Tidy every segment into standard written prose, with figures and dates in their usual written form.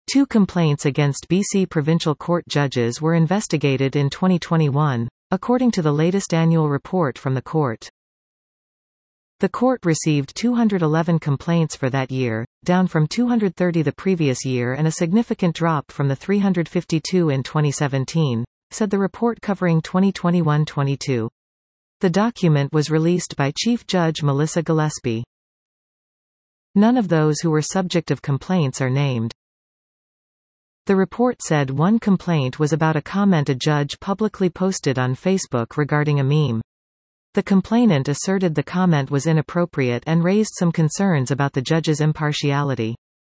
2 complaints against BC provincial court judges were investigated in 2021, according to the latest annual report from the court. The court received 211 complaints for that year, down from 230 the previous year and a significant drop from the 352 in 2017, said the report covering 2021-22. The document was released by Chief Judge Melissa Gillespie. None of those who were subject of complaints are named. The report said one complaint was about a comment a judge publicly posted on Facebook regarding a meme. The complainant asserted the comment was inappropriate and raised some concerns about the judge's impartiality.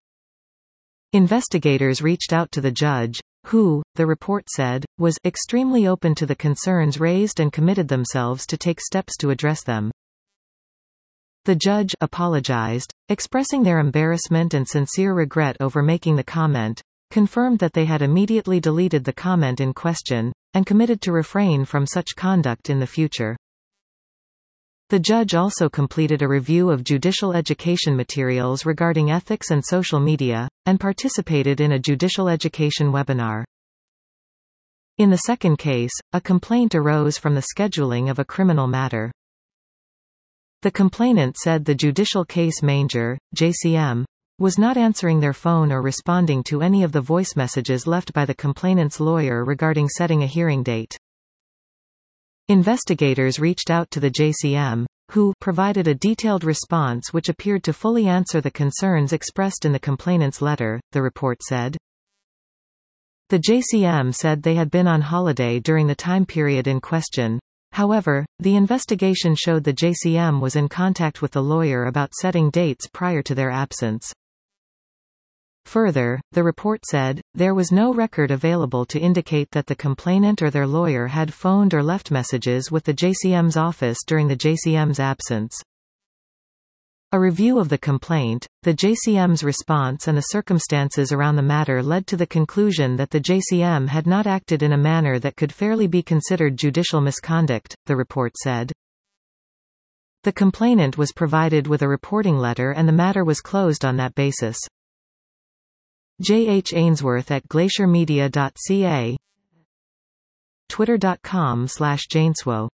Investigators reached out to the judge, who, the report said, was extremely open to the concerns raised and committed themselves to take steps to address them. The judge apologized, expressing their embarrassment and sincere regret over making the comment, confirmed that they had immediately deleted the comment in question, and committed to refrain from such conduct in the future. The judge also completed a review of judicial education materials regarding ethics and social media, and participated in a judicial education webinar. In the second case, a complaint arose from the scheduling of a criminal matter. The complainant said the Judicial Case Manager, JCM, was not answering their phone or responding to any of the voice messages left by the complainant's lawyer regarding setting a hearing date. Investigators reached out to the JCM, who provided a detailed response which appeared to fully answer the concerns expressed in the complainant's letter, the report said. The JCM said they had been on holiday during the time period in question. However, the investigation showed the JCM was in contact with the lawyer about setting dates prior to their absence. Further, the report said, there was no record available to indicate that the complainant or their lawyer had phoned or left messages with the JCM's office during the JCM's absence. A review of the complaint, the JCM's response and the circumstances around the matter led to the conclusion that the JCM had not acted in a manner that could fairly be considered judicial misconduct, the report said. The complainant was provided with a reporting letter and the matter was closed on that basis. J. H. Ainsworth at glaciermedia.ca, twitter.com/Jainswo